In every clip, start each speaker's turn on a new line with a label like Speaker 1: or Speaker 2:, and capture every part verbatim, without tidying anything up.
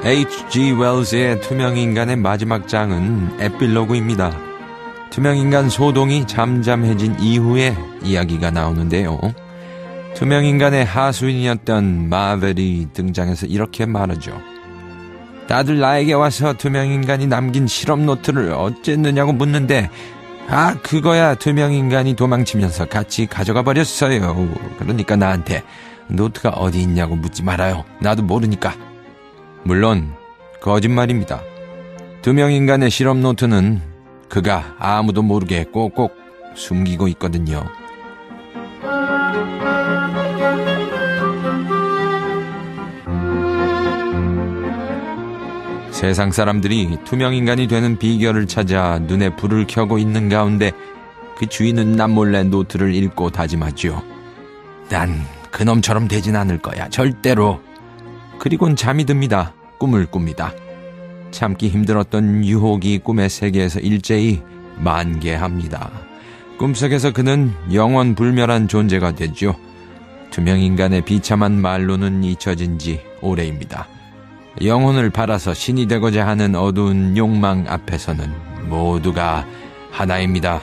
Speaker 1: 에이치 지 웰즈의 투명인간의 마지막 장은 에필로그입니다. 투명인간 소동이 잠잠해진 이후에 이야기가 나오는데요. 투명인간의 하수인이었던 마벨이 등장해서 이렇게 말하죠. 다들 나에게 와서 투명인간이 남긴 실험 노트를 어쨌느냐고 묻는데 아 그거야 투명인간이 도망치면서 같이 가져가 버렸어요. 그러니까 나한테 노트가 어디 있냐고 묻지 말아요. 나도 모르니까. 물론 거짓말입니다. 투명인간의 실험 노트는 그가 아무도 모르게 꼭꼭 숨기고 있거든요. 세상 사람들이 투명인간이 되는 비결을 찾아 눈에 불을 켜고 있는 가운데 그 주인은 남몰래 노트를 읽고 다짐하죠. 난 그놈처럼 되진 않을 거야. 절대로. 그리곤 잠이 듭니다. 꿈을 꿉니다. 참기 힘들었던 유혹이 꿈의 세계에서 일제히 만개합니다. 꿈속에서 그는 영원 불멸한 존재가 되죠. 투명인간의 비참한 말로는 잊혀진 지 오래입니다. 영혼을 팔아서 신이 되고자 하는 어두운 욕망 앞에서는 모두가 하나입니다.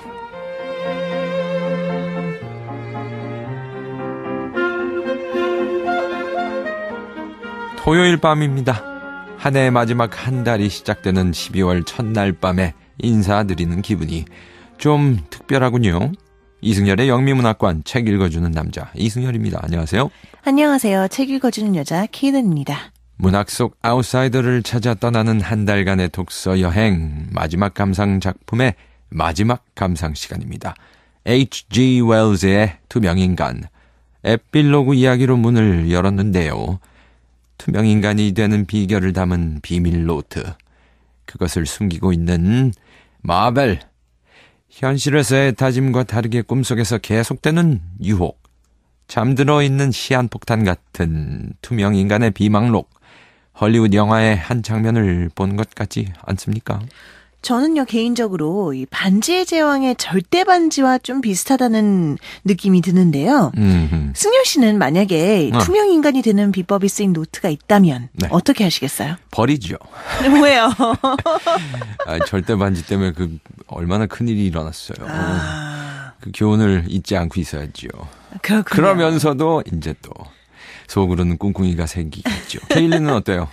Speaker 1: 토요일 밤입니다. 한 해의 마지막 한 달이 시작되는 십이월 첫날 밤에 인사드리는 기분이 좀 특별하군요. 이승열의 영미문학관 책 읽어주는 남자 이승열입니다. 안녕하세요.
Speaker 2: 안녕하세요. 책 읽어주는 여자 키든입니다.
Speaker 1: 문학 속 아웃사이더를 찾아 떠나는 한 달간의 독서 여행 마지막 감상 작품의 마지막 감상 시간입니다. 에이치 지 웰즈의 투명인간 에필로그 이야기로 문을 열었는데요. 투명인간이 되는 비결을 담은 비밀 노트. 그것을 숨기고 있는 마벨. 현실에서의 다짐과 다르게 꿈속에서 계속되는 유혹. 잠들어 있는 시한폭탄 같은 투명인간의 비망록. 헐리우드 영화의 한 장면을 본 것 같지 않습니까?
Speaker 2: 저는요 개인적으로 이 반지의 제왕의 절대 반지와 좀 비슷하다는 느낌이 드는데요. 음흠. 승열 씨는 만약에 어. 투명 인간이 되는 비법이 쓰인 노트가 있다면 네. 어떻게 하시겠어요?
Speaker 1: 버리죠.
Speaker 2: 왜요?
Speaker 1: 아, 절대 반지 때문에 그 얼마나 큰일이 일어났어요. 아. 그 교훈을 잊지 않고 있어야죠.
Speaker 2: 그렇군요.
Speaker 1: 그러면서도 이제 또 속으로는 꿍꿍이가 생기겠죠. 케일리는 어때요?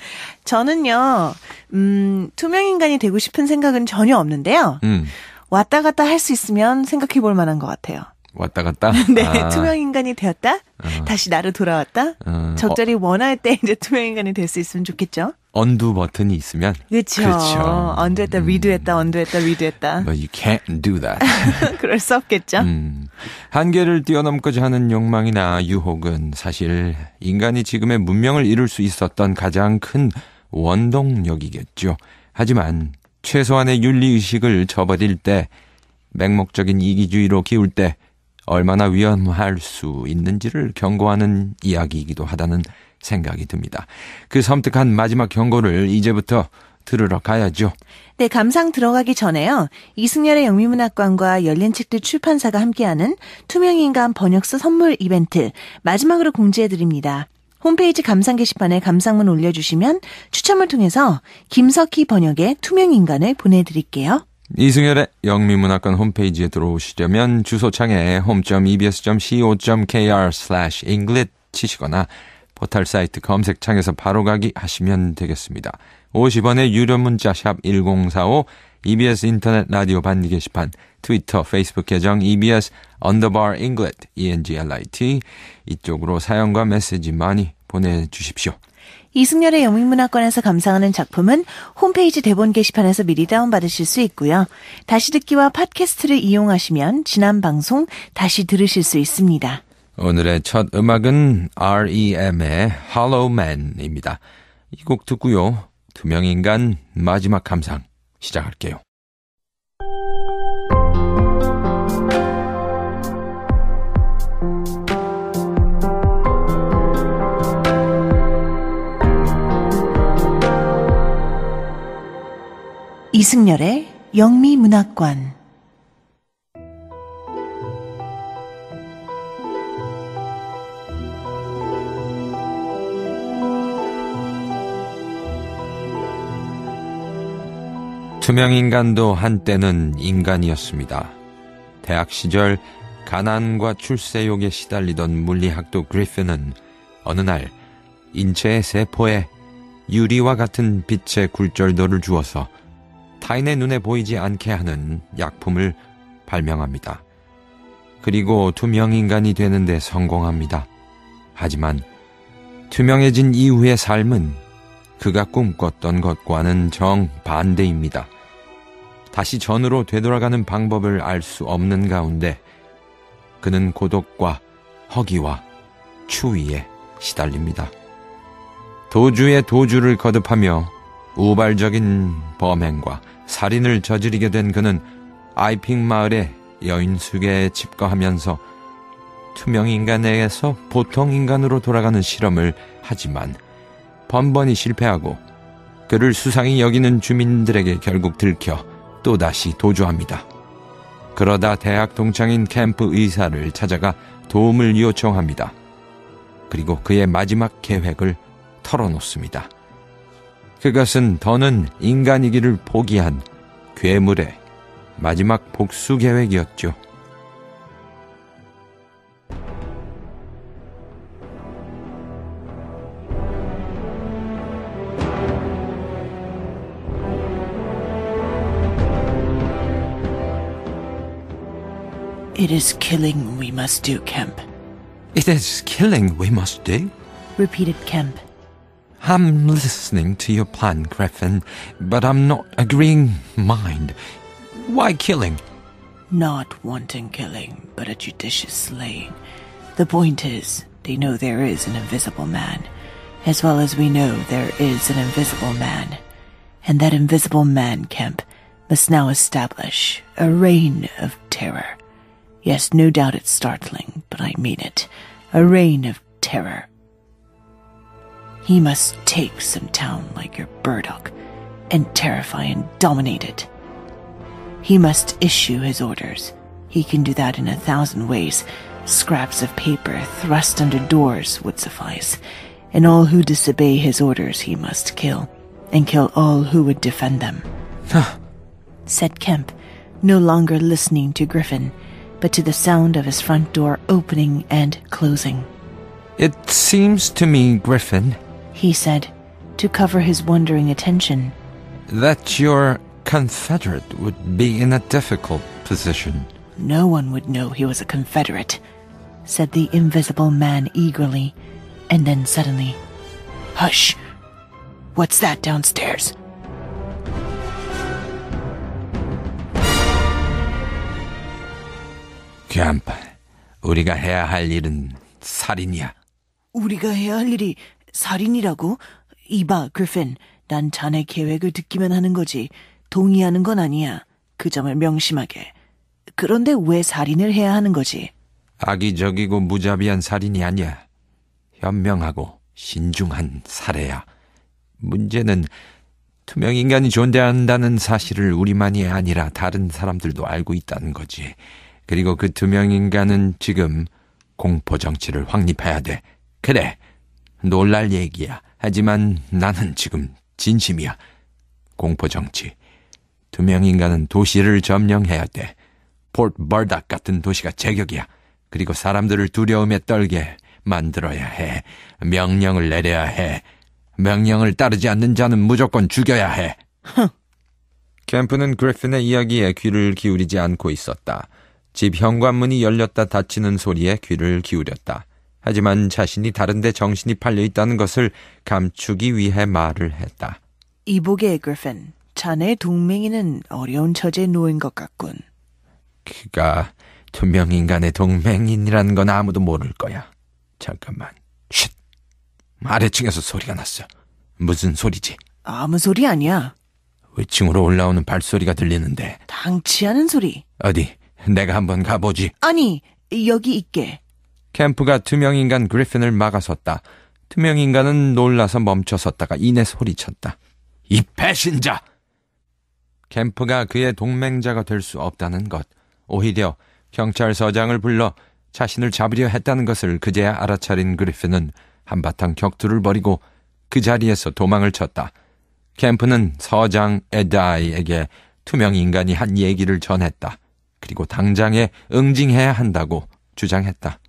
Speaker 2: 저는요, 음, 투명인간이 되고 싶은 생각은 전혀 없는데요. 음. 왔다 갔다 할 수 있으면 생각해 볼 만한 것 같아요.
Speaker 1: 왔다 갔다?
Speaker 2: 네,
Speaker 1: 아.
Speaker 2: 투명인간이 되었다? 어. 다시 나로 돌아왔다? 어. 적절히 어. 원할 때 이제 투명인간이 될 수 있으면 좋겠죠?
Speaker 1: 언두 버튼이 있으면?
Speaker 2: 그렇죠. 그렇죠. 언두했다, 음. 리드했다, 언두했다, 리드했다.
Speaker 1: But you can't do that.
Speaker 2: 그럴 수 없겠죠?
Speaker 1: 음. 한계를 뛰어넘고자 하는 욕망이나 유혹은 사실 인간이 지금의 문명을 이룰 수 있었던 가장 큰 원동력이겠죠. 하지만 최소한의 윤리의식을 저버릴 때, 맹목적인 이기주의로 기울 때 얼마나 위험할 수 있는지를 경고하는 이야기이기도 하다는 생각이 듭니다. 그 섬뜩한 마지막 경고를 이제부터 들으러 가야죠.
Speaker 2: 네, 감상 들어가기 전에요. 이승열의 영미문학관과 열린책들 출판사가 함께하는 투명인간 번역서 선물 이벤트 마지막으로 공지해드립니다. 홈페이지 감상 게시판에 감상문 올려주시면 추첨을 통해서 김석희 번역의 투명인간을 보내드릴게요.
Speaker 1: 이승열의 영미문학관 홈페이지에 들어오시려면 주소창에 홈.이비에스.co.kr 슬래시 잉글릿 치시거나 포털 사이트 검색창에서 바로 가기 하시면 되겠습니다. 오십 원의 유료 문자 샵 일공사오, 이비에스 인터넷 라디오 반디 게시판, 트위터, 페이스북 계정 이비에스 언더바 잉글릿, 이엔지엘아이티 이쪽으로 사연과 메시지 많이 보내주십시오.
Speaker 2: 이승열의 영미문학관에서 감상하는 작품은 홈페이지 대본 게시판에서 미리 다운받으실 수 있고요. 다시 듣기와 팟캐스트를 이용하시면 지난 방송 다시 들으실 수 있습니다.
Speaker 1: 오늘의 첫 음악은 알이엠의 Hollow Man입니다. 이 곡 듣고요. 투명인간 마지막 감상 시작할게요.
Speaker 2: 이승열의 영미문학관.
Speaker 1: 투명인간도 한때는 인간이었습니다. 대학 시절 가난과 출세욕에 시달리던 물리학도 그리핀은 어느 날 인체의 세포에 유리와 같은 빛의 굴절도를 주어서 타인의 눈에 보이지 않게 하는 약품을 발명합니다. 그리고 투명인간이 되는데 성공합니다. 하지만 투명해진 이후의 삶은 그가 꿈꿨던 것과는 정반대입니다. 다시 전으로 되돌아가는 방법을 알 수 없는 가운데 그는 고독과 허기와 추위에 시달립니다. 도주의 도주를 거듭하며 우발적인 범행과 살인을 저지르게 된 그는 아이핑 마을의 여인숙에 집거하면서 투명인간에게서 보통인간으로 돌아가는 실험을 하지만 번번이 실패하고 그를 수상히 여기는 주민들에게 결국 들켜 또다시 도주합니다. 그러다 대학 동창인 캠프 의사를 찾아가 도움을 요청합니다. 그리고 그의 마지막 계획을 털어놓습니다. 그것은 더는 인간이기를 포기한 괴물의 마지막 복수 계획이었죠.
Speaker 2: It is killing we must do, Kemp.
Speaker 1: It is killing we must do,
Speaker 2: repeated Kemp.
Speaker 1: I'm listening to your plan, Griffin, but I'm not agreeing mind. Why killing?
Speaker 2: Not wanting killing, but a judicious slaying. The point is, they know there is an invisible man, as well as we know there is an invisible man. And that invisible man, Kemp, must now establish a reign of terror. Yes, no doubt it's startling, but I mean it. A reign of terror. He must take some town like your Burdock and terrify and dominate it. He must issue his orders. He can do that in a thousand ways. Scraps of paper thrust under doors would suffice. And all who disobey his orders he must kill, and kill all who would defend them. Said Kemp, no longer listening to Griffin, but to the sound of his front door opening and closing.
Speaker 1: It seems to me, Griffin,
Speaker 2: he said, to cover his wondering attention,
Speaker 1: that your Confederate would be in a difficult position.
Speaker 2: No one would know he was a Confederate, said the invisible man eagerly, and then suddenly, hush! What's that downstairs?
Speaker 1: 캠프, 우리가 해야 할 일은 살인이야.
Speaker 2: 우리가 해야 할 일이 살인이라고? 이봐, 그리핀. 난 자네 계획을 듣기만 하는 거지. 동의하는 건 아니야. 그 점을 명심하게. 그런데 왜 살인을 해야 하는 거지?
Speaker 1: 악의적이고 무자비한 살인이 아니야. 현명하고 신중한 살해야. 문제는 투명인간이 존재한다는 사실을 우리만이 아니라 다른 사람들도 알고 있다는 거지. 그리고 그 투명인간은 지금 공포정치를 확립해야 돼. 그래, 놀랄 얘기야. 하지만 나는 지금 진심이야. 공포정치. 투명인간은 도시를 점령해야 돼. 포트 버닥 같은 도시가 제격이야. 그리고 사람들을 두려움에 떨게 만들어야 해. 명령을 내려야 해. 명령을 따르지 않는 자는 무조건 죽여야 해. 캠프는 그리핀의 이야기에 귀를 기울이지 않고 있었다. 집 현관문이 열렸다 닫히는 소리에 귀를 기울였다. 하지만 자신이 다른 데 정신이 팔려 있다는 것을 감추기 위해 말을 했다.
Speaker 2: 이보게, 그리핀. 자네 동맹이는 어려운 처지에 놓인 것 같군.
Speaker 1: 그가 투명인간의 동맹인이라는 건 아무도 모를 거야. 잠깐만. 쉿! 아래층에서 소리가 났어. 무슨 소리지?
Speaker 2: 아무 소리 아니야.
Speaker 1: 위층으로 올라오는 발소리가 들리는데.
Speaker 2: 당치 않은 소리.
Speaker 1: 어디? 내가 한번 가보지.
Speaker 2: 아니, 여기 있게.
Speaker 1: 캠프가 투명인간 그리핀을 막아섰다. 투명인간은 놀라서 멈춰섰다가 이내 소리쳤다. 이 배신자! 캠프가 그의 동맹자가 될 수 없다는 것, 오히려 경찰서장을 불러 자신을 잡으려 했다는 것을 그제야 알아차린 그리핀은 한바탕 격투를 벌이고 그 자리에서 도망을 쳤다. 캠프는 서장 에다이에게 투명 인간이 한 얘기를 전했다. 그리고 당장에 응징해야 한다고 주장했다.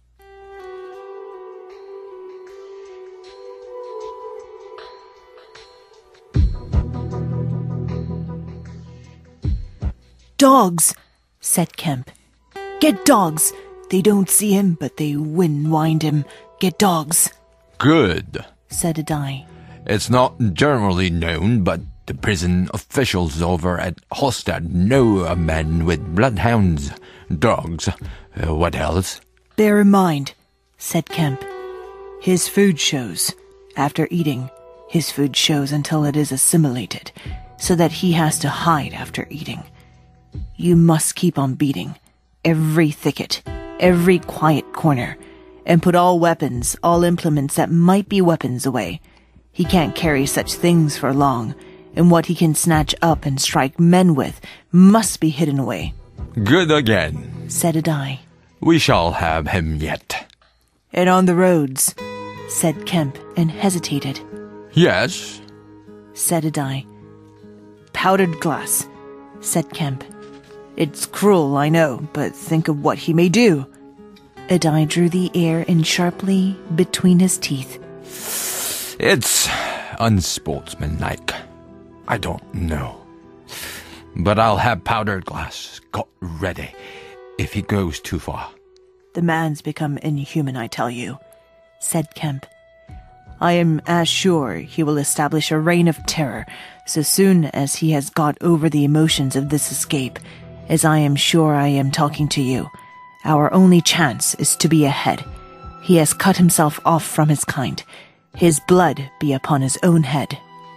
Speaker 2: Dogs, said Kemp. Get dogs. They don't see him, but they wind him. Get dogs.
Speaker 1: Good,
Speaker 2: said Adai.
Speaker 1: It's not generally known, but the prison officials over at Hallstatt know a man with bloodhounds, dogs. Uh, what else?
Speaker 2: Bear in mind, said Kemp. His food shows. After eating, his food shows until it is assimilated, so that he has to hide after eating. You must keep on beating. Every thicket, every quiet corner, and put all weapons, all implements that might be weapons away. He can't carry such things for long, and what he can snatch up and strike men with must be hidden away.
Speaker 1: Good again,
Speaker 2: said Adai.
Speaker 1: We shall have him yet.
Speaker 2: And on the roads, said Kemp, and hesitated.
Speaker 1: Yes,
Speaker 2: said Adai. Powdered glass, said Kemp. It's cruel, I know, but think of what he may do. Adai drew the air in sharply between his teeth.
Speaker 1: It's unsportsmanlike. I don't know. But I'll have powdered glass got ready if he goes too far.
Speaker 2: The man's become inhuman, I tell you, said Kemp. I am as sure he will establish a reign of terror so soon as he has got over the emotions of this escape, as I am sure I am talking to you. Our only chance is to be ahead. He has cut himself off from his kind. His blood be upon his own head.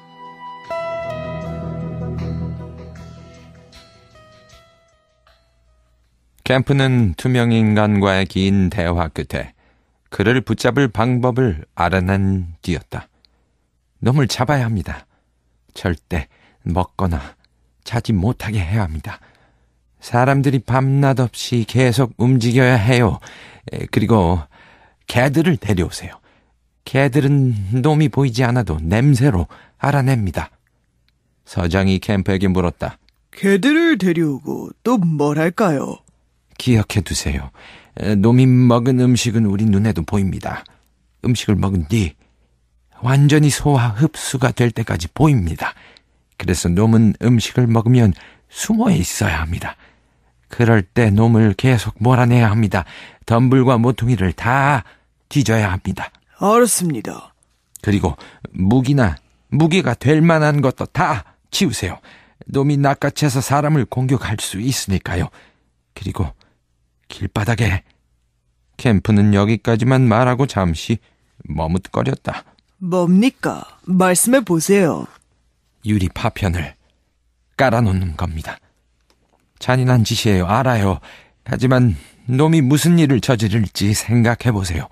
Speaker 1: 캠프는 투명인간과의 긴 대화 끝에 그를 붙잡을 방법을 알아낸 뒤였다. 놈을 잡아야 합니다. 절대 먹거나 자지 못하게 해야 합니다. 사람들이 밤낮 없이 계속 움직여야 해요. 그리고 개들을 데려오세요. 개들은 놈이 보이지 않아도 냄새로 알아냅니다. 서장이 캠프에게 물었다.
Speaker 2: 개들을 데려오고 또 뭘 할까요?
Speaker 1: 기억해 두세요. 놈이 먹은 음식은 우리 눈에도 보입니다. 음식을 먹은 뒤 완전히 소화 흡수가 될 때까지 보입니다. 그래서 놈은 음식을 먹으면 숨어 있어야 합니다. 그럴 때 놈을 계속 몰아내야 합니다. 덤불과 모퉁이를 다 뒤져야 합니다.
Speaker 2: 알았습니다.
Speaker 1: 그리고 무기나 무기가 될 만한 것도 다 치우세요. 놈이 낚아채서 사람을 공격할 수 있으니까요. 그리고 길바닥에 캠프는 여기까지만 말하고 잠시 머뭇거렸다.
Speaker 2: 뭡니까? 말씀해 보세요.
Speaker 1: 유리 파편을 깔아놓는 겁니다. 잔인한 짓이에요. 알아요. 하지만 놈이 무슨 일을 저지를지 생각해 보세요.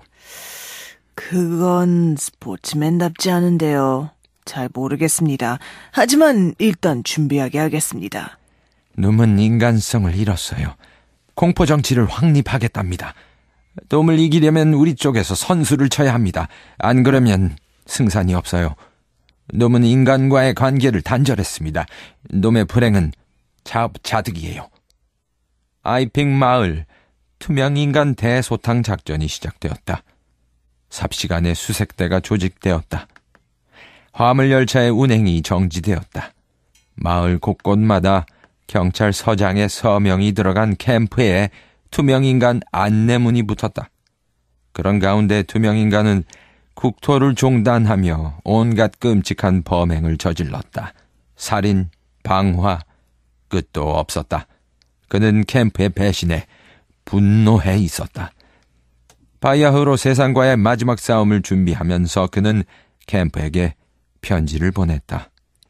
Speaker 2: 그건 스포츠맨답지 않은데요. 잘 모르겠습니다. 하지만 일단 준비하게 하겠습니다.
Speaker 1: 놈은 인간성을 잃었어요. 공포정치를 확립하겠답니다. 놈을 이기려면 우리 쪽에서 선수를 쳐야 합니다. 안 그러면 승산이 없어요. 놈은 인간과의 관계를 단절했습니다. 놈의 불행은 자업자득이에요. 아이핑 마을 투명인간 대소탕 작전이 시작되었다. 삽시간에 수색대가 조직되었다. 화물열차의 운행이 정지되었다. 마을 곳곳마다 경찰서장의 서명이 들어간 캠프에 투명인간 안내문이 붙었다. 그런 가운데 투명인간은 국토를 종단하며 온갖 끔찍한 범행을 저질렀다. 살인, 방화, 끝도 없었다. 그는 캠프의 배신에 분노해 있었다. 바야흐로 세상과의 마지막 싸움을 준비하면서 그는 캠프에게 편지를 보냈다.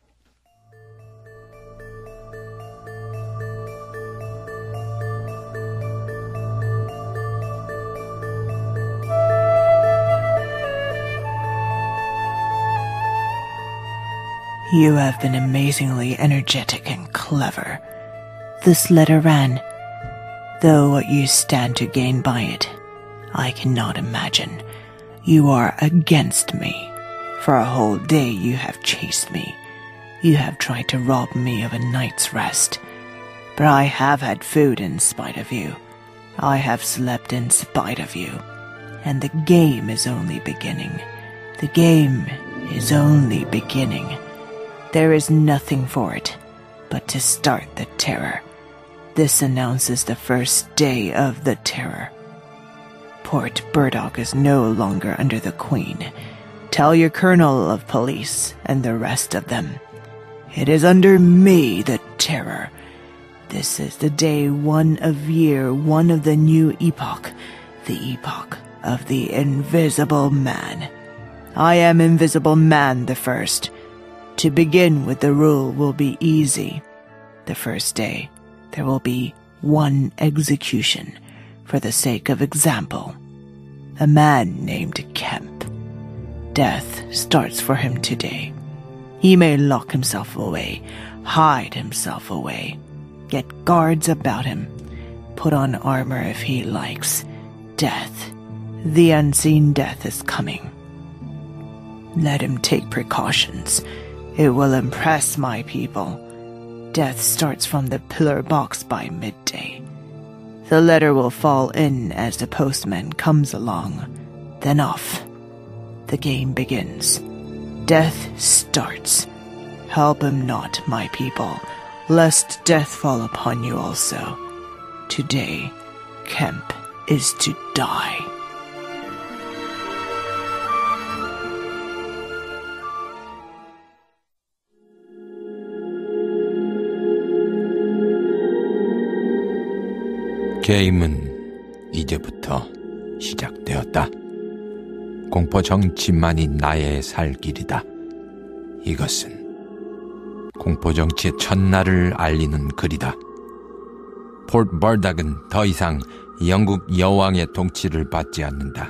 Speaker 2: You have been amazingly energetic and clever. This letter ran, though what you stand to gain by it, I cannot imagine. You are against me. For a whole day you have chased me. You have tried to rob me of a night's rest, but I have had food in spite of you. I have slept in spite of you. And the game is only beginning. The game is only beginning. There is nothing for it but to start the terror. This announces the first day of the terror. Port Burdock is no longer under the Queen. Tell your colonel of police and the rest of them. It is under me, the terror. This is the day one of year one of the new epoch, the epoch of the Invisible Man. I am Invisible Man the First. To begin with, the rule will be easy. The first day, there will be one execution, for the sake of example. A man named Kemp. Death starts for him today. He may lock himself away, hide himself away, get guards about him, put on armor if he likes. Death, the unseen death is coming. Let him take precautions. It will impress my people. Death starts from the pillar box by midday. The letter will fall in as the postman comes along. Then off. The game begins. Death starts. Help him not, my people, lest death fall upon you also. Today, Kemp is to die.
Speaker 1: 게임은 이제부터 시작되었다. 공포 정치만이 나의 살 길이다. 이것은 공포 정치의 첫날을 알리는 글이다. 폴트 버닥은 더 이상 영국 여왕의 통치를 받지 않는다.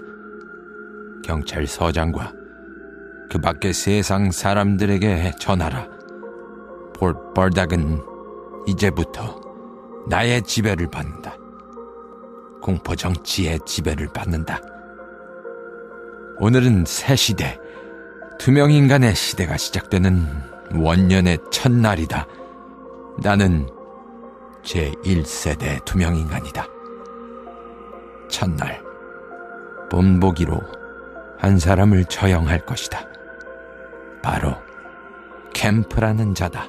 Speaker 1: 경찰서장과 그 밖의 세상 사람들에게 전하라. 폴트 버닥은 이제부터 나의 지배를 받는다. 공포 정치의 지배를 받는다. 오늘은 새 시대, 투명인간의 시대가 시작되는 원년의 첫날이다. 나는 제일 세대 투명인간이다. 첫날, 본보기로 한 사람을 처형할 것이다. 바로 캠프라는 자다.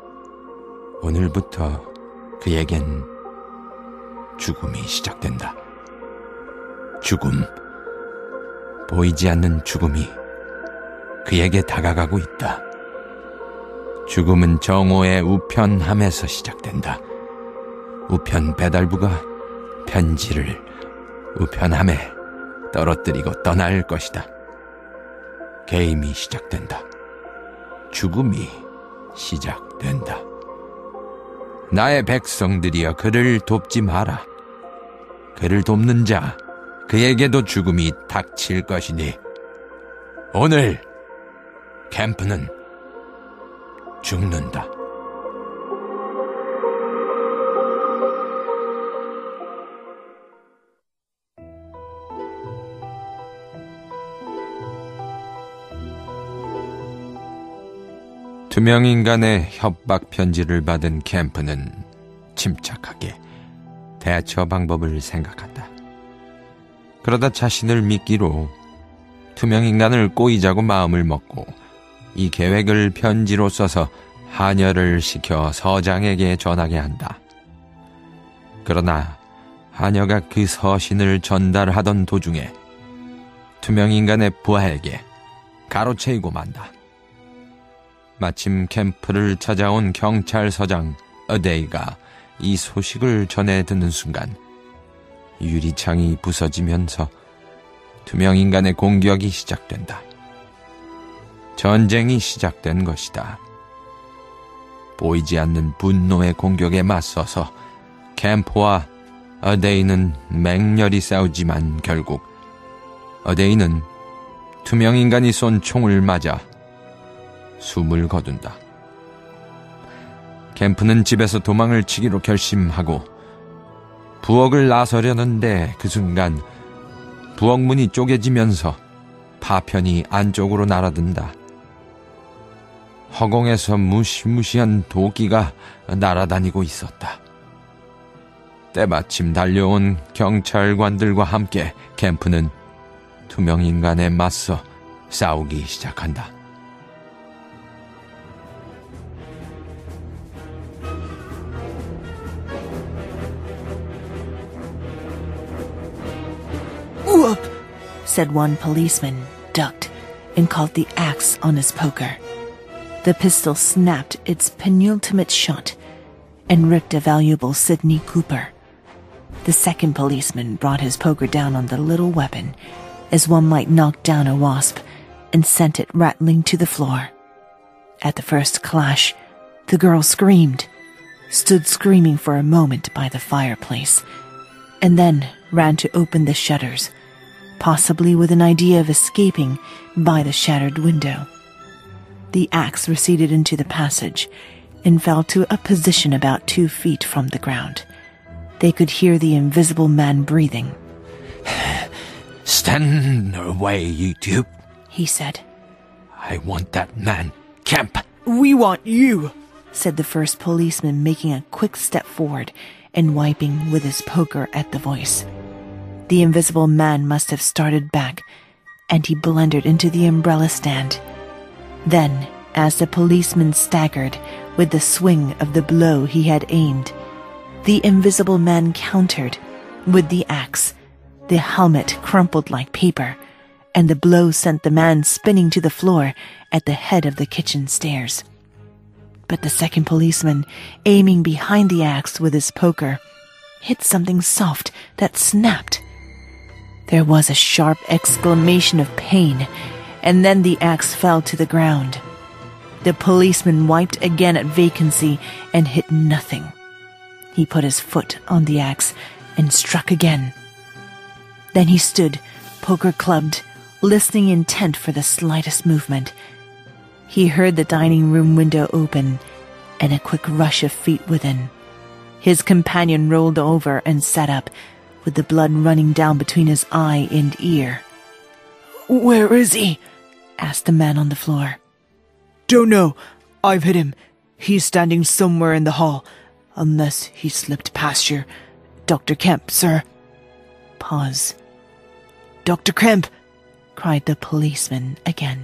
Speaker 1: 오늘부터 그에겐 죽음이 시작된다. 죽음, 보이지 않는 죽음이 그에게 다가가고 있다. 죽음은 정오의 우편함에서 시작된다. 우편 배달부가 편지를 우편함에 떨어뜨리고 떠날 것이다. 게임이 시작된다. 죽음이 시작된다. 나의 백성들이여, 그를 돕지 마라. 그를 돕는 자, 그에게도 죽음이 닥칠 것이니 오늘 캠프는 죽는다. 투명인간의 협박 편지를 받은 캠프는 침착하게 대처 방법을 생각한다. 그러다 자신을 미끼로 투명인간을 꼬이자고 마음을 먹고 이 계획을 편지로 써서 하녀를 시켜 서장에게 전하게 한다. 그러나 하녀가 그 서신을 전달하던 도중에 투명인간의 부하에게 가로채이고 만다. 마침 캠프를 찾아온 경찰서장 어데이가 이 소식을 전해 듣는 순간 유리창이 부서지면서 투명인간의 공격이 시작된다. 전쟁이 시작된 것이다. 보이지 않는 분노의 공격에 맞서서 캠프와 어데이는 맹렬히 싸우지만 결국 어데이는 투명인간이 쏜 총을 맞아 숨을 거둔다. 캠프는 집에서 도망을 치기로 결심하고 부엌을 나서려는데 그 순간 부엌 문이 쪼개지면서 파편이 안쪽으로 날아든다. 허공에서 무시무시한 도끼가 날아다니고 있었다. 때마침 달려온 경찰관들과 함께 캠프는 투명인간에 맞서 싸우기 시작한다.
Speaker 2: Whoop! Said one policeman, ducked, and caught the axe on his poker. The pistol snapped its penultimate shot and ripped a valuable Sidney Cooper. The second policeman brought his poker down on the little weapon, as one might knock down a wasp, and sent it rattling to the floor. At the first clash, the girl screamed, stood screaming for a moment by the fireplace, and then ran to open the shutters, possibly with an idea of escaping by the shattered window. The axe receded into the passage and fell to a position about two feet from the ground. They could hear the invisible man breathing.
Speaker 1: Stand away, you two,
Speaker 2: he said.
Speaker 1: I want that man, Kemp.
Speaker 2: We want you, said the first policeman, making a quick step forward and wiping with his poker at the voice. The invisible man must have started back, and he blundered into the umbrella stand. Then, as the policeman staggered with the swing of the blow he had aimed, the invisible man countered with the axe. The helmet crumpled like paper, and the blow sent the man spinning to the floor at the head of the kitchen stairs. But the second policeman, aiming behind the axe with his poker, hit something soft that snapped. There was a sharp exclamation of pain, and then the axe fell to the ground. The policeman wiped again at vacancy and hit nothing. He put his foot on the axe and struck again. Then he stood, poker clubbed, listening intent for the slightest movement. He heard the dining room window open and a quick rush of feet within. His companion rolled over and sat up, with the blood running down between his eye and ear. "Where is he?" asked the man on the floor. "Don't know. I've hit him. He's standing somewhere in the hall, unless he slipped past you. Doctor Kemp, sir." Pause. "Doctor Kemp!" cried the policeman again.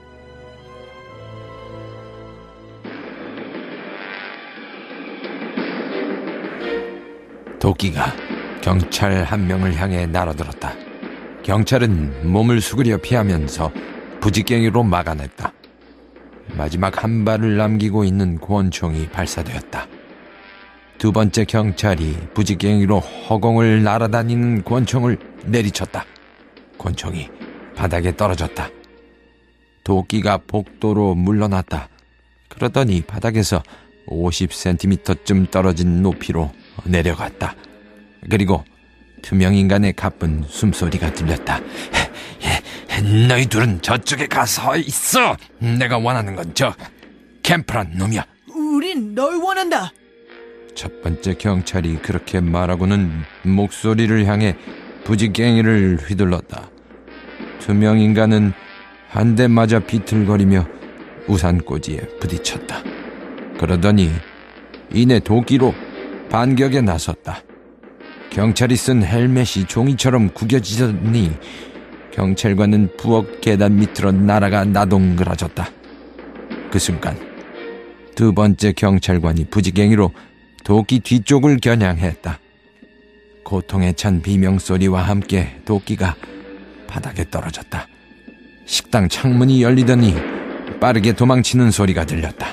Speaker 1: 도끼가 경찰 한 명을 향해 날아들었다. 경찰은 몸을 수그려 피하면서 부직갱이로 막아냈다. 마지막 한 발을 남기고 있는 권총이 발사되었다. 두 번째 경찰이 부직갱이로 허공을 날아다니는 권총을 내리쳤다. 권총이 바닥에 떨어졌다. 도끼가 복도로 물러났다. 그러더니 바닥에서 오십 센티미터쯤 떨어진 높이로 내려갔다. 그리고 투명인간의 가쁜 숨소리가 들렸다. 너희 둘은 저쪽에 가서 있어. 내가 원하는 건 저 캠프란 놈이야.
Speaker 2: 우린 널 원한다.
Speaker 1: 첫 번째 경찰이 그렇게 말하고는 목소리를 향해 부직갱이를 휘둘렀다. 투명인간은 한 대 맞아 비틀거리며 우산꽂이에 부딪혔다. 그러더니 이내 도끼로 반격에 나섰다. 경찰이 쓴 헬멧이 종이처럼 구겨지더니 경찰관은 부엌 계단 밑으로 날아가 나동그라졌다. 그 순간 두 번째 경찰관이 부직갱이로 도끼 뒤쪽을 겨냥했다. 고통에 찬 비명소리와 함께 도끼가 바닥에 떨어졌다. 식당 창문이 열리더니 빠르게 도망치는 소리가 들렸다.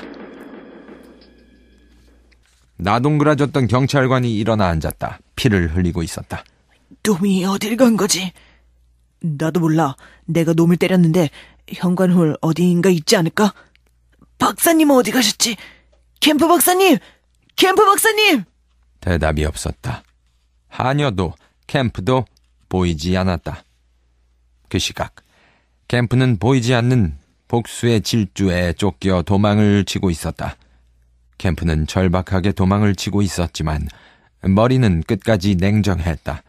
Speaker 1: 나동그라졌던 경찰관이 일어나 앉았다. 피를 흘리고 있었다.
Speaker 2: 놈이 어딜 간 거지? 나도 몰라. 내가 놈을 때렸는데 현관홀 어디인가 있지 않을까? 박사님 어디 가셨지? 캠프 박사님! 캠프 박사님!
Speaker 1: 대답이 없었다. 하녀도 캠프도 보이지 않았다. 그 시각 캠프는 보이지 않는 복수의 질주에 쫓겨 도망을 치고 있었다. 캠프는 절박하게 도망을 치고 있었지만 머리는 끝까지 냉정했다.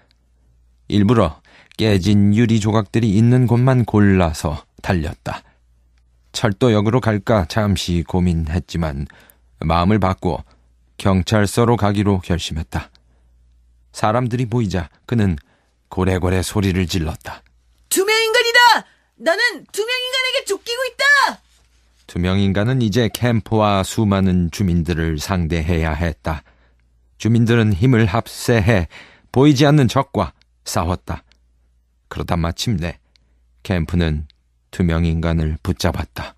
Speaker 1: 일부러 깨진 유리 조각들이 있는 곳만 골라서 달렸다. 철도역으로 갈까 잠시 고민했지만 마음을 바꾸어 경찰서로 가기로 결심했다. 사람들이 보이자 그는 고래고래 소리를 질렀다.
Speaker 2: 투명인간이다! 나는 투명인간에게 쫓기고 있다!
Speaker 1: 투명인간은 이제 캠프와 수많은 주민들을 상대해야 했다. 주민들은 힘을 합세해 보이지 않는 적과 싸웠다. 그러다 마침내 캠프는 투명인간을 붙잡았다.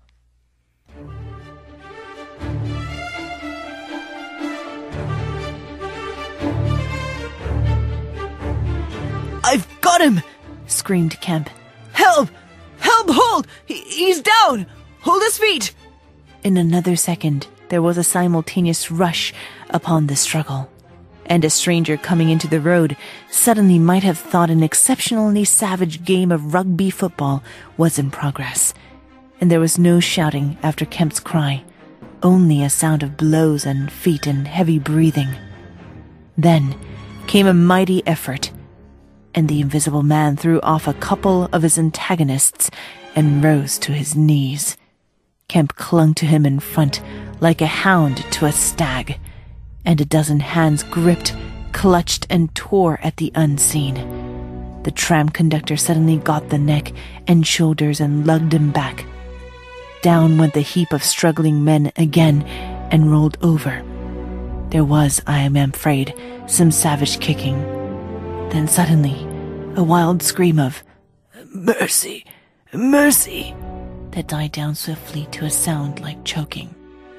Speaker 2: I've got him! Screamed Kemp. Help! Help! Hold! He, he's down! Hold his feet! In another second, there was a simultaneous rush upon the struggle. And a stranger coming into the road suddenly might have thought an exceptionally savage game of rugby football was in progress. And there was no shouting after Kemp's cry, only a sound of blows and feet and heavy breathing. Then came a mighty effort, and the invisible man threw off a couple of his antagonists and rose to his knees. Kemp clung to him in front like a hound to a stag, and a dozen hands gripped, clutched, and tore at the unseen. The tram conductor suddenly got the neck and shoulders and lugged him back. Down went the heap of struggling men again and rolled over. There was, I am afraid, some savage kicking. Then suddenly, a wild scream of, "Mercy! Mercy!" that died down swiftly to a sound like choking.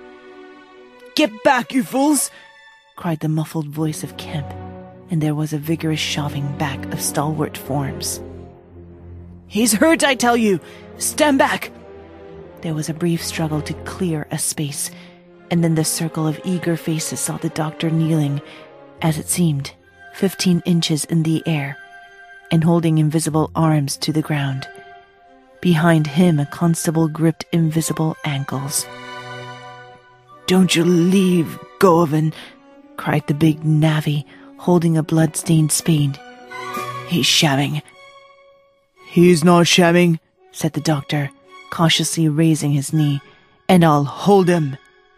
Speaker 2: "Get back, you fools!" cried the muffled voice of Kemp, and there was a vigorous shoving back of stalwart forms. "He's hurt, I tell you! Stand back!" There was a brief struggle to clear a space, and then the circle of eager faces saw the doctor kneeling, as it seemed, fifteen inches in the air, and holding invisible arms to the ground. Behind him, a constable gripped invisible ankles. "Don't you leave go of him," cried the big navvy, holding a blood-stained spade. "He's shamming." "He's not shamming," said the doctor, cautiously raising his knee, "and I'll hold him."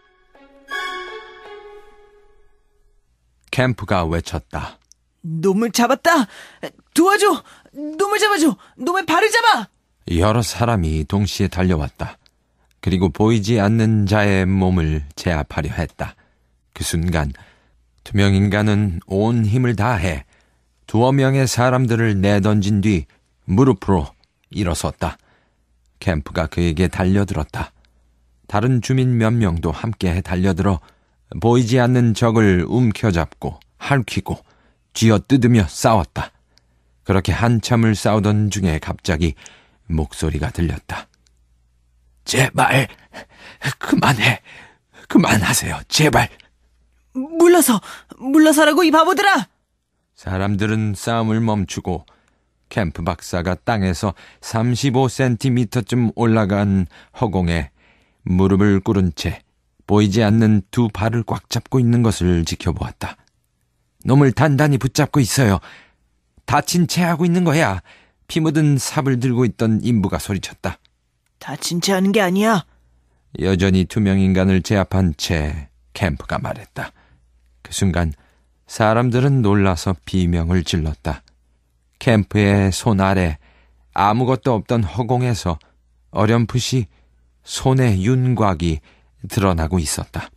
Speaker 1: 캠프가 외쳤다.
Speaker 2: 놈을 잡았다! 도와줘! 놈을 잡아줘! 놈의 발을 잡아!
Speaker 1: 여러 사람이 동시에 달려왔다. 그리고 보이지 않는 자의 몸을 제압하려 했다. 그 순간 투명인간은 온 힘을 다해 두어 명의 사람들을 내던진 뒤 무릎으로 일어섰다. 캠프가 그에게 달려들었다. 다른 주민 몇 명도 함께 달려들어 보이지 않는 적을 움켜잡고 할퀴고 쥐어뜯으며 싸웠다. 그렇게 한참을 싸우던 중에 갑자기 목소리가 들렸다. "제발 그만해. 그만하세요. 제발."
Speaker 2: 물러서! 물러서라고 이 바보들아!
Speaker 1: 사람들은 싸움을 멈추고 캠프 박사가 땅에서 삼십오 센티미터쯤 올라간 허공에 무릎을 꿇은 채 보이지 않는 두 발을 꽉 잡고 있는 것을 지켜보았다. 놈을 단단히 붙잡고 있어요. 다친 채 하고 있는 거야. 피 묻은 삽을 들고 있던 인부가 소리쳤다.
Speaker 2: 다친 채 하는 게 아니야.
Speaker 1: 여전히 투명인간을 제압한 채 캠프가 말했다. 그 순간 사람들은 놀라서 비명을 질렀다. 캠프의 손 아래 아무것도 없던 허공에서 어렴풋이 손의 윤곽이 드러나고 있었다.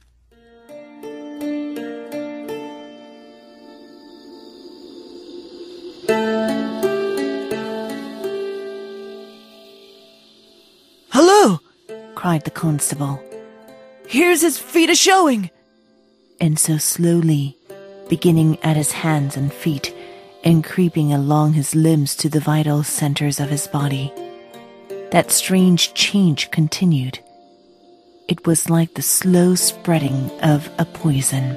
Speaker 2: "Hello!" cried the constable. "Here's his feet a-showing!" And so slowly, beginning at his hands and feet, and creeping along his limbs to the vital centers of his body, that strange change continued. It was like the slow spreading of a poison.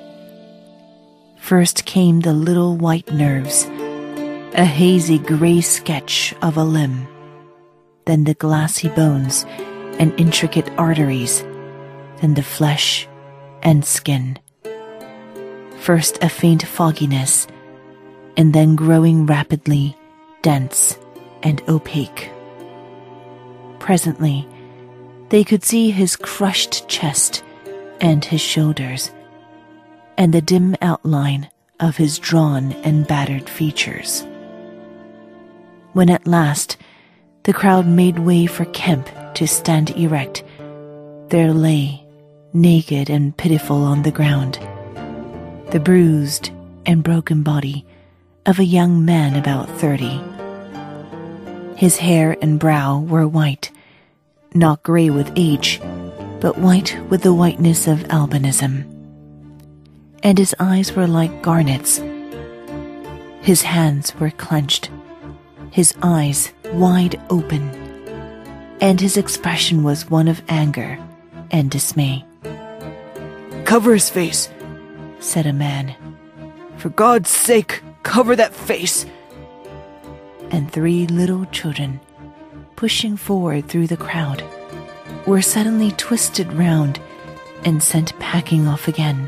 Speaker 2: First came the little white nerves, a hazy gray sketch of a limb, then the glassy bones and intricate arteries, then the flesh and skin. First a faint fogginess, and then growing rapidly dense and opaque. Presently, They could see his crushed chest and his shoulders, and the dim outline of his drawn and battered features. When at last the crowd made way for Kemp to stand erect, there lay, naked and pitiful on the ground, the bruised and broken body of a young man about thirty. His hair and brow were white, not gray with age, but white with the whiteness of albinism. And his eyes were like garnets. His hands were clenched, his eyes wide open, and his expression was one of anger and dismay.
Speaker 3: "Cover his face,"
Speaker 2: said a man.
Speaker 3: "For God's sake, cover that face."
Speaker 2: And three little children, pushing forward through the crowd, were suddenly twisted round and sent packing off again.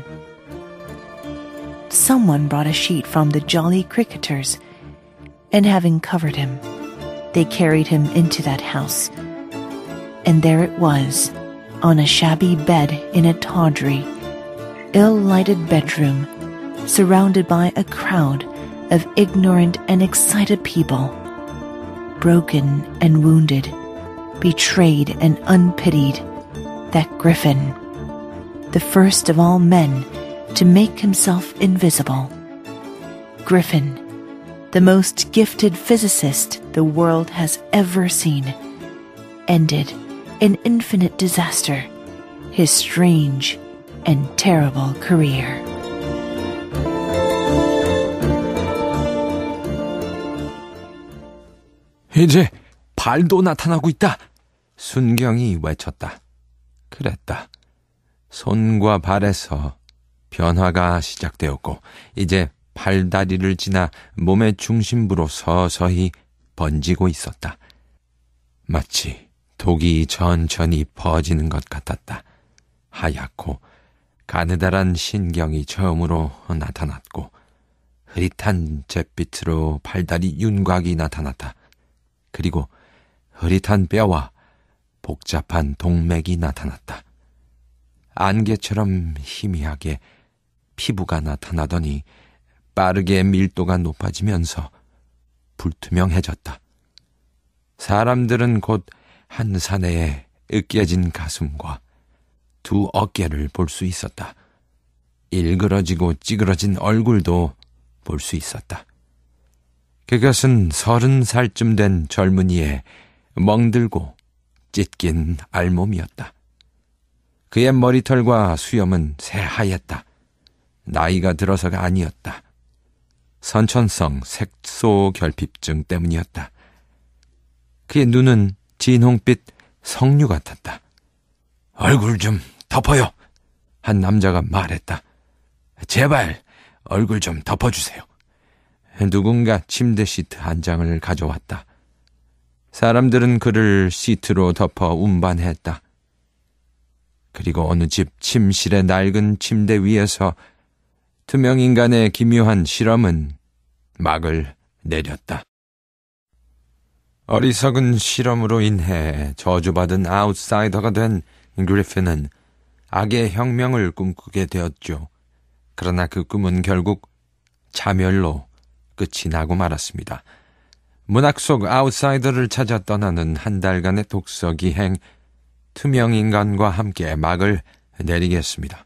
Speaker 2: Someone brought a sheet from the Jolly Cricketers, and having covered him, they carried him into that house. And there it was, on a shabby bed in a tawdry, ill-lighted bedroom, surrounded by a crowd of ignorant and excited people, broken and wounded, betrayed and unpitied, that Griffin, the first of all men to make himself invisible, Griffin, the most gifted physicist the world has ever seen, ended in infinite disaster his strange and terrible career.
Speaker 1: 이제 발도 나타나고 있다. 순경이 외쳤다. 그랬다. 손과 발에서 변화가 시작되었고 이제 팔다리를 지나 몸의 중심부로 서서히 번지고 있었다. 마치 독이 천천히 퍼지는 것 같았다. 하얗고 가느다란 신경이 처음으로 나타났고 흐릿한 잿빛으로 팔다리 윤곽이 나타났다. 그리고 흐릿한 뼈와 복잡한 동맥이 나타났다. 안개처럼 희미하게 피부가 나타나더니 빠르게 밀도가 높아지면서 불투명해졌다. 사람들은 곧 한 사내의 으깨진 가슴과 두 어깨를 볼 수 있었다. 일그러지고 찌그러진 얼굴도 볼 수 있었다. 그것은 서른 살쯤 된 젊은이의 멍들고 찢긴 알몸이었다. 그의 머리털과 수염은 새하얗다. 나이가 들어서가 아니었다. 선천성 색소 결핍증 때문이었다. 그의 눈은 진홍빛 석류 같았다. 얼굴 좀 덮어요. 한 남자가 말했다. 제발 얼굴 좀 덮어주세요. 누군가 침대 시트 한 장을 가져왔다. 사람들은 그를 시트로 덮어 운반했다. 그리고 어느 집 침실의 낡은 침대 위에서 투명인간의 기묘한 실험은 막을 내렸다. 어리석은 실험으로 인해 저주받은 아웃사이더가 된 그리핀은 악의 혁명을 꿈꾸게 되었죠. 그러나 그 꿈은 결국 자멸로 끝이 나고 말았습니다. 문학 속 아웃사이더를 찾아 떠나는 한 달간의 독서 기행, 투명인간과 함께 막을 내리겠습니다.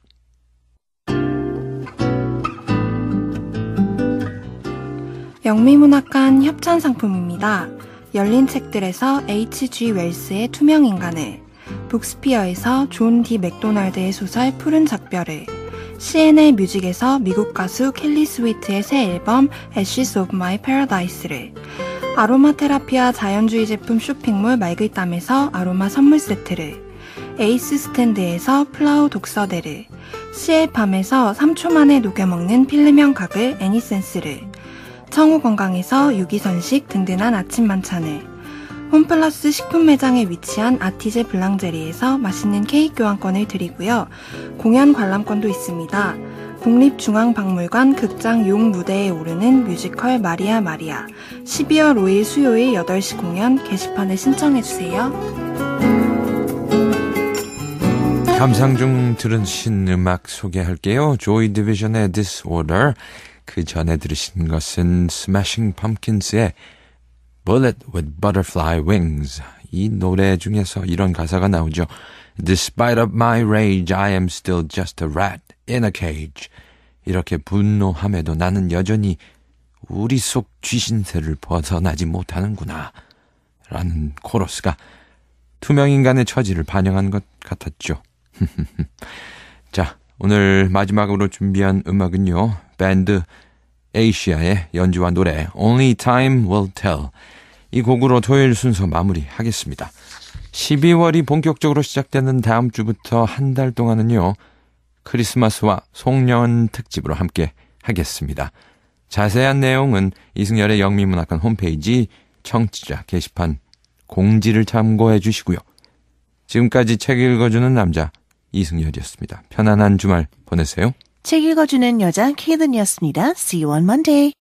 Speaker 4: 영미문학관 협찬상품입니다. 열린 책들에서 에이치 지 웰스의 투명인간을, 북스피어에서 존 디 맥도날드의 소설 푸른 작별을, 씨엔엘 뮤직에서 미국 가수 켈리 스위트의 새 앨범 Ashes of My Paradise를, 아로마 테라피와 자연주의 제품 쇼핑몰 말글담에서 아로마 선물 세트를, 에이스 스탠드에서 플라우 독서대를, 씨엘팜에서 삼 초 만에 녹여먹는 필름형 가글 애니센스를, 청우건강에서 유기선식 든든한 아침 만찬을, 홈플러스 식품 매장에 위치한 아티제 블랑제리에서 맛있는 케이크 교환권을 드리고요. 공연 관람권도 있습니다. 국립중앙박물관 극장 용 무대에 오르는 뮤지컬 마리아 마리아, 십이월 오일 수요일 여덟 시 공연 게시판에 신청해주세요.
Speaker 1: 감상 중 들으신 음악 소개할게요. 조이 디비전의 Disorder. 그 전에 들으신 것은 Smashing Pumpkins의 Bullet with Butterfly Wings. 이 노래 중에서 이런 가사가 나오죠. Despite of my rage, I am still just a rat in a cage. 이렇게 분노함에도 나는 여전히 우리 속 쥐신새를 벗어나지 못하는구나. 라는 코러스가 투명인간의 처지를 반영한 것 같았죠. 자, 오늘 마지막으로 준비한 음악은요. 밴드 에이시아의 연주와 노래 Only Time Will Tell. 이 곡으로 토요일 순서 마무리하겠습니다. 십이월이 본격적으로 시작되는 다음 주부터 한 달 동안은요. 크리스마스와 송년 특집으로 함께 하겠습니다. 자세한 내용은 이승열의 영미문학관 홈페이지 청취자 게시판 공지를 참고해 주시고요. 지금까지 책 읽어주는 남자 이승열이었습니다. 편안한 주말 보내세요.
Speaker 2: 책 읽어주는 여자 케이든이었습니다. See you on Monday.